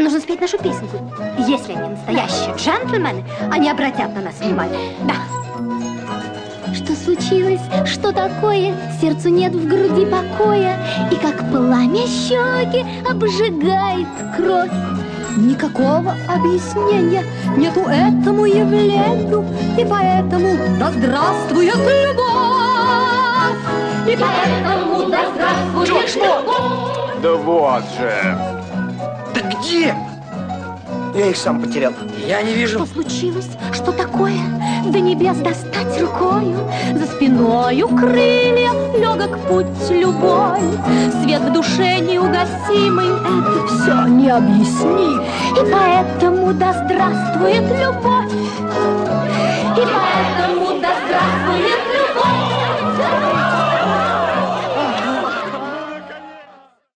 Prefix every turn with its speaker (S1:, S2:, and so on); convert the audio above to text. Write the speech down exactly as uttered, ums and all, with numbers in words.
S1: нужно спеть нашу песенку. Если они настоящие джентльмены, они обратят на нас внимание. Да. Что случилось? Что такое? Сердцу нет в груди покоя, и как пламя щеки обжигает кровь. Никакого объяснения нету этому явлению, и поэтому да здравствует любовь! И поэтому да здравствует любовь!
S2: Да вот же!
S3: Да где?
S4: Я их сам потерял.
S3: Я не вижу.
S1: Что случилось? Что такое? До небес достать рукою, за спиною крылья, легок путь любой. Свет в душе неугасимый, это все не объясни. И поэтому да здравствует любовь, и поэтому да здравствует любовь.